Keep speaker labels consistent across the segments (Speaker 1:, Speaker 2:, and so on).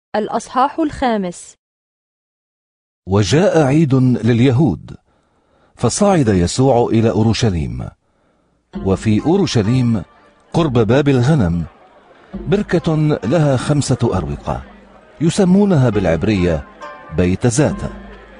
Speaker 1: الأصحاح 5.
Speaker 2: وجاء عيد لليهود، فصعد يسوع إلى أورشليم، وفي أورشليم قرب باب الغنم بركة لها 5 أروقة يسمونها بالعبرية بيت زاتة.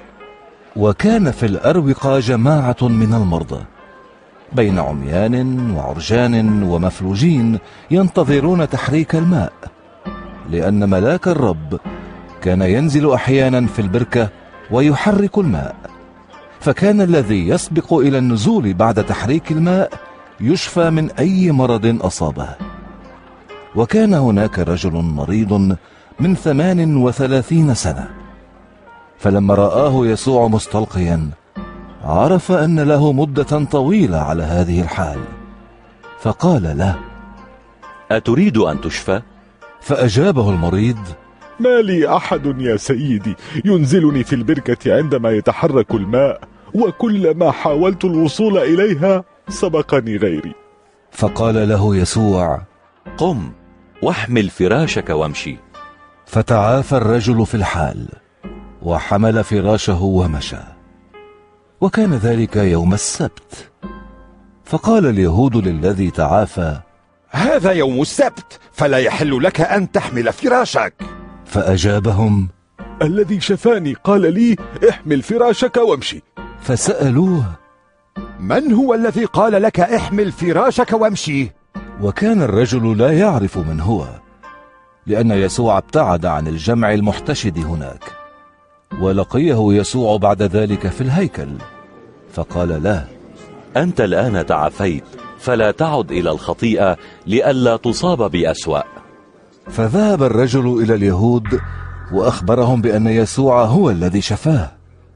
Speaker 2: وكان في الأروقة جماعة من المرضى بين عميان وعرجان ومفلوجين ينتظرون تحريك الماء، لأن ملاك الرب كان ينزل أحيانا في البركة ويحرك الماء، فكان الذي يسبق إلى النزول بعد تحريك الماء يشفى من أي مرض أصابه. وكان هناك رجل مريض من 38 سنة، فلما رآه يسوع مستلقيا عرف أن له مدة طويلة على هذه الحال، فقال له:
Speaker 3: أتريد أن تشفى؟
Speaker 2: فأجابه المريض:
Speaker 4: ما لي أحد يا سيدي ينزلني في البركة عندما يتحرك الماء، وكلما حاولت الوصول إليها سبقني غيري.
Speaker 2: فقال له يسوع:
Speaker 3: قم واحمل فراشك وامشي.
Speaker 2: فتعافى الرجل في الحال وحمل فراشه ومشى. وكان ذلك يوم السبت. فقال اليهود للذي تعافى:
Speaker 5: هذا يوم السبت، فلا يحل لك أن تحمل فراشك.
Speaker 2: فأجابهم:
Speaker 4: الذي شفاني قال لي احمل فراشك وامشي.
Speaker 2: فسألوه:
Speaker 5: من هو الذي قال لك احمل فراشك وامشي؟
Speaker 2: وكان الرجل لا يعرف من هو، لأن يسوع ابتعد عن الجمع المحتشد هناك. ولقيه يسوع بعد ذلك في الهيكل، فقال له:
Speaker 3: أنت الآن تعافيت، فلا تعد إلى الخطيئة لئلا تصاب بأسوأ.
Speaker 2: فذهب الرجل إلى اليهود وأخبرهم بأن يسوع هو الذي شفاه.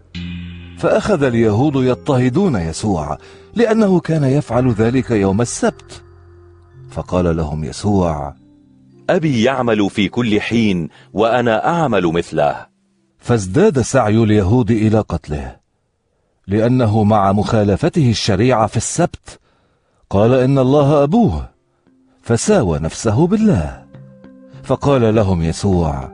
Speaker 2: فأخذ اليهود يضطهدون يسوع لأنه كان يفعل ذلك يوم السبت. فقال لهم يسوع:
Speaker 3: أبي يعمل في كل حين وأنا أعمل مثله.
Speaker 2: فازداد سعي اليهود إلى قتله، لأنه مع مخالفته الشريعة في السبت قال إن الله أبوه، فساوى نفسه بالله. فقال لهم يسوع: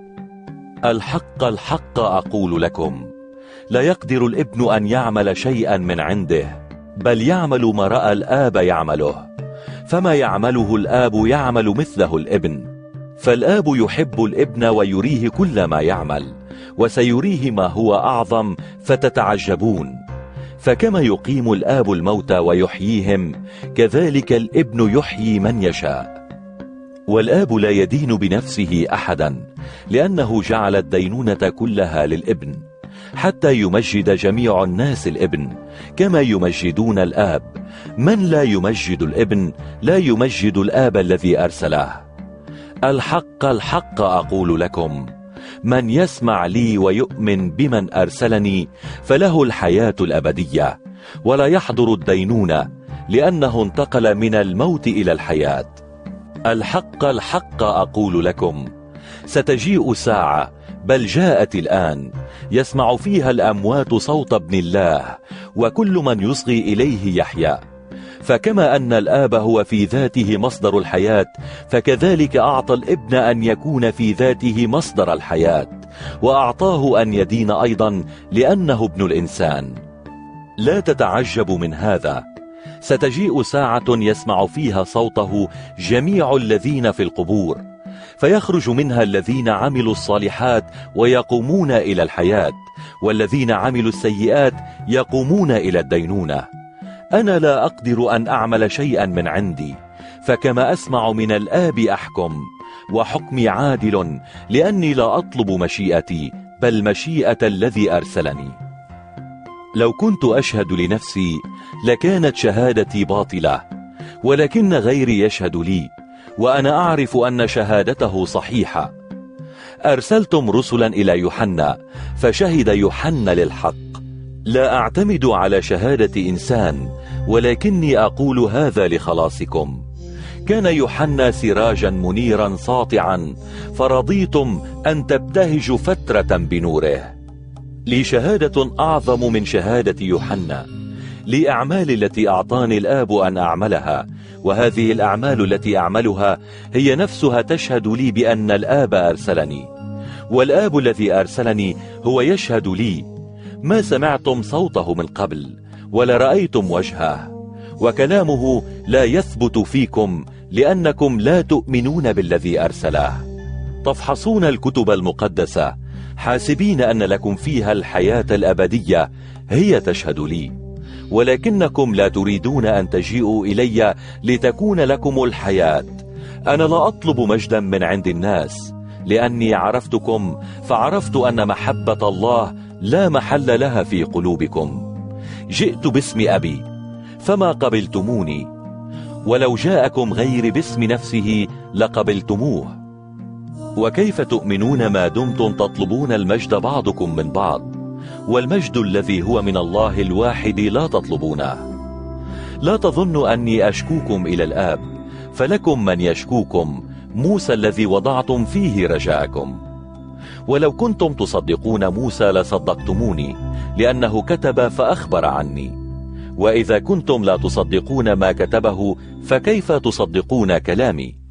Speaker 3: الحق الحق أقول لكم، لا يقدر الابن أن يعمل شيئا من عنده، بل يعمل ما رأى الآب يعمله، فما يعمله الآب يعمل مثله الابن. فالآب يحب الابن ويريه كل ما يعمل، وسيريه ما هو أعظم فتتعجبون. فكما يقيم الآب الموتى ويحييهم، كذلك الابن يحيي من يشاء. والآب لا يدين بنفسه أحدا، لأنه جعل الدينونة كلها للابن، حتى يمجد جميع الناس الابن كما يمجدون الآب. من لا يمجد الابن لا يمجد الآب الذي أرسله. الحق الحق أقول لكم، من يسمع لي ويؤمن بمن أرسلني فله الحياة الأبدية، ولا يحضر الدينونة، لأنه انتقل من الموت إلى الحياة. الحق الحق أقول لكم، ستجيء ساعة، بل جاءت الآن، يسمع فيها الأموات صوت ابن الله، وكل من يصغي إليه يحيا. فكما أن الآب هو في ذاته مصدر الحياة، فكذلك أعطى الابن أن يكون في ذاته مصدر الحياة، وأعطاه أن يدين أيضا لأنه ابن الإنسان. لا تتعجبوا من هذا، ستجيء ساعة يسمع فيها صوته جميع الذين في القبور، فيخرج منها الذين عملوا الصالحات ويقومون إلى الحياة، والذين عملوا السيئات يقومون إلى الدينونة. أنا لا أقدر أن أعمل شيئا من عندي، فكما أسمع من الآب أحكم، وحكمي عادل، لأني لا أطلب مشيئتي بل مشيئة الذي أرسلني. لو كنت أشهد لنفسي لكانت شهادتي باطلة، ولكن غيري يشهد لي، وأنا أعرف أن شهادته صحيحة. أرسلتم رسلا إلى يوحنا، فشهد يوحنا للحق. لا أعتمد على شهادة إنسان، ولكني أقول هذا لخلاصكم. كان يوحنا سراجا منيرا ساطعا، فرضيتم أن تبتهجوا فترة بنوره. لي شهادة أعظم من شهادة يوحنا، لي أعمال التي أعطاني الآب أن أعملها، وهذه الأعمال التي أعملها هي نفسها تشهد لي بأن الآب أرسلني. والآب الذي أرسلني هو يشهد لي. ما سمعتم صوته من قبل ولا رأيتم وجهه، وكلامه لا يثبت فيكم لأنكم لا تؤمنون بالذي أرسله. تفحصون الكتب المقدسة حاسبين أن لكم فيها الحياة الأبدية، هي تشهد لي. ولكنكم لا تريدون أن تجيئوا إلي لتكون لكم الحياة. أنا لا أطلب مجدا من عند الناس، لأني عرفتكم فعرفت أن محبة الله لا محل لها في قلوبكم. جئت باسم أبي فما قبلتموني، ولو جاءكم غير باسم نفسه لقبلتموه. وكيف تؤمنون ما دمتم تطلبون المجد بعضكم من بعض، والمجد الذي هو من الله الواحد لا تطلبونه؟ لا تظنوا أني أشكوكم إلى الآب، فلكم من يشكوكم، موسى الذي وضعتم فيه رجاءكم. ولو كنتم تصدقون موسى لصدقتموني، لأنه كتب فأخبر عني. وإذا كنتم لا تصدقون ما كتبه، فكيف تصدقون كلامي؟